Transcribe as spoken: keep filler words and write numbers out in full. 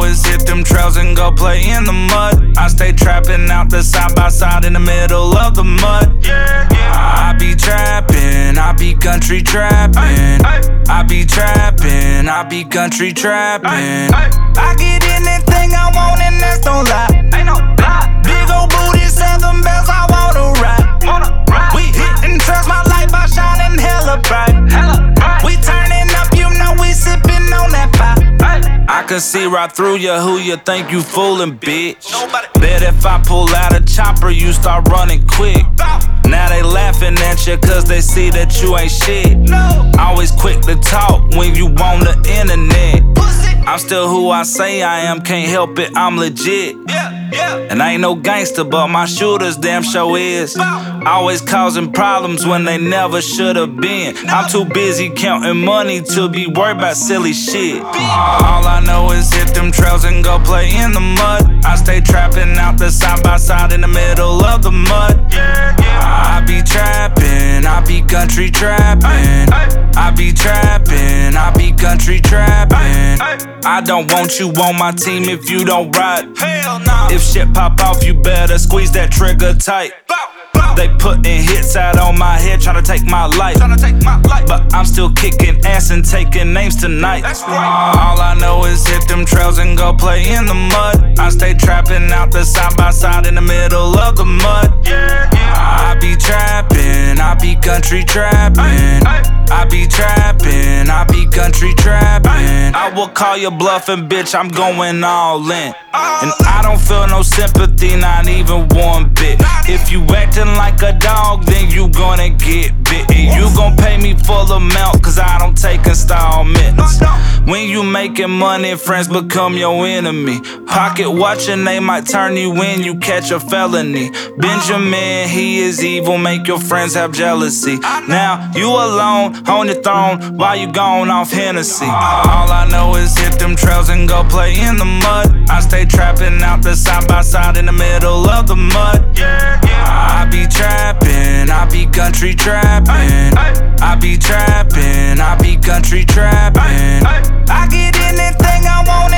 is hit them trails and go play in the mud. I stay trapping out the side by side in the middle of the mud. Yeah, yeah. I be trapping, I be country trapping. I be trapping, I be country trapping. I get anything I want and that's no lie. Ain't no lie. Big ol' booty, seven bells, I wanna ride. Wanna ride. We hitting trails, my light by shining hella bright. Hella bright. We turning up, you know we sipping on that pie. I can see right through you, who you think you fooling, bitch. Nobody. Bet if I pull out a chopper, you start running quick. Now they laughing at you cause they see that you ain't shit. No. Always quick to talk when you on the internet. Pussy. I'm still who I say I am, can't help it, I'm legit. Yeah, yeah. And I ain't no gangster, but my shooters damn sure is. Always causing problems when they never should've been. I'm too busy counting money to be worried about silly shit. All I know is hit them trails and go play in the mud. I stay trapping out the side by side in the middle of the mud. Yeah, yeah. I be trapping, I be country trapping. I be trapping, I be country trapping. I don't want you on my team if you don't ride. Hell no. If shit pop off, you better squeeze that trigger tight. They putting hits out on my head, tryna take my life. Tryna take my life. But I'm still kicking ass and taking names tonight. That's right. All I know is hit them trails and go play in the mud. I stay trapping out the side by side in the middle of the mud. Yeah, yeah. I be trapping, I be country trapping. I be trapping, I be country trapping. I will call you bluffing, bitch, I'm going all in. And I don't feel no sympathy, not even one bit. If you acting like a dog, then you gonna get bit. And you gon' pay me full amount, cause I don't take installments. When you making money, friends become your enemy. Pocket watching, they might turn you in, you catch a felony. Benjamin, he is evil, make your friends have jealousy. Now, you alone, on your throne, while you gone off Hennessy. All I know is hit them trails and go play in the mud. I stay trapping out the side by side in the middle of the mud. Yeah, yeah. I be trapping, I be country trapping. I be trapping, I be country trapping. I get anything I want